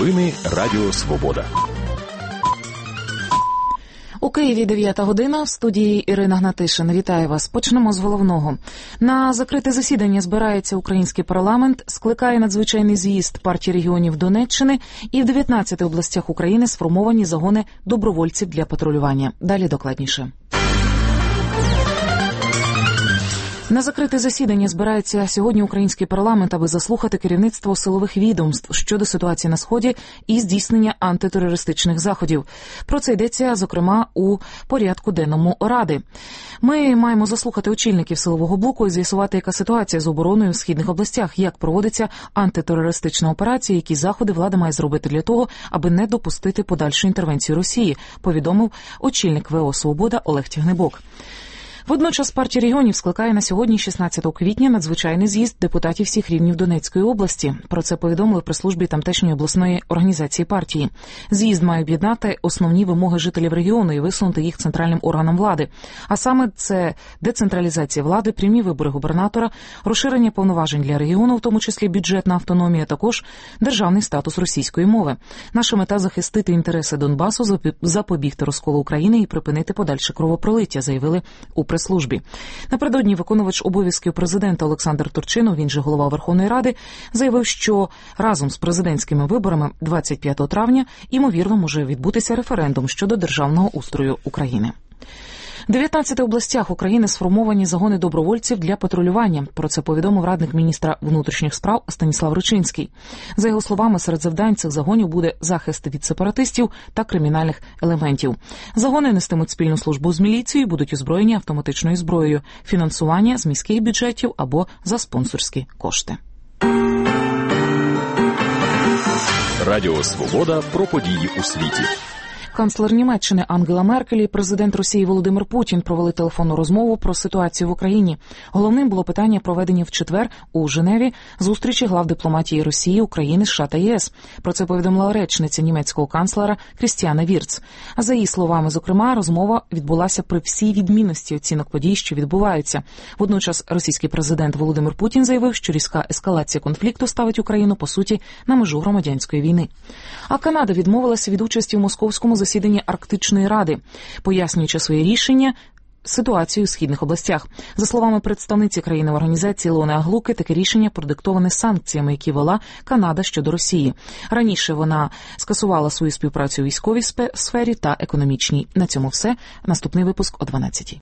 Новини Радіо Свобода. У Києві 9 година, в студії Ірина Гнатишин. Вітаю вас. Почнемо з головного. На закрите засідання збирається український парламент, скликає надзвичайний з'їзд партії регіонів Донеччини і в 19 областях України сформовані загони добровольців для патрулювання. Далі докладніше. На закрите засідання збирається сьогодні український парламент, аби заслухати керівництво силових відомств щодо ситуації на Сході і здійснення антитерористичних заходів. Про це йдеться, зокрема, у порядку денному Ради. Ми маємо заслухати очільників силового блоку і з'ясувати, яка ситуація з обороною в східних областях, як проводиться антитерористична операція, які заходи влада має зробити для того, аби не допустити подальшу інтервенцію Росії, повідомив очільник ВО «Свобода» Олег Тягнибок. Водночас партія регіонів скликає на сьогодні, 16 квітня, надзвичайний з'їзд депутатів всіх рівнів Донецької області. Про це повідомили при службі тамтешньої обласної організації партії. З'їзд має об'єднати основні вимоги жителів регіону і висунути їх центральним органам влади. А саме це децентралізація влади, прямі вибори губернатора, розширення повноважень для регіону, в тому числі бюджетна автономія, також державний статус російської мови. Наша мета – захистити інтереси Донбасу, запобігти розколу України і припинити подальше кровопролиття, заявили у прес-службі. Напередодні виконувач обов'язків президента Олександр Турчинов, він же голова Верховної Ради, заявив, що разом з президентськими виборами 25 травня, ймовірно, може відбутися референдум щодо державного устрою України. В 19 областях України сформовані загони добровольців для патрулювання. Про це повідомив радник міністра внутрішніх справ Станіслав Ричинський. За його словами, серед завдань цих загонів буде захист від сепаратистів та кримінальних елементів. Загони нестимуть спільну службу з міліцією, будуть озброєні автоматичною зброєю, фінансування з міських бюджетів або за спонсорські кошти. Радіо Свобода про події у світі. Канцлер Німеччини Ангела Меркель і президент Росії Володимир Путін провели телефонну розмову про ситуацію в Україні. Головним було питання, проведені в четвер у Женеві зустрічі глав дипломатії Росії, України, США та ЄС. Про це повідомила речниця німецького канцлера Крістіане Вірц. А за її словами, зокрема, розмова відбулася при всій відмінності оцінок подій, що відбуваються. Водночас російський президент Володимир Путін заявив, що різка ескалація конфлікту ставить Україну, по суті, на межу громадянської війни. А Канада відмовилася від участі в московському засіданні Арктичної ради, пояснюючи своє рішення ситуацію у східних областях. За словами представниці країни в організації Ілони Аглуки, таке рішення продиктоване санкціями, які вела Канада щодо Росії. Раніше вона скасувала свою співпрацю у військовій сфері та економічній. На цьому все. Наступний випуск о 12:00.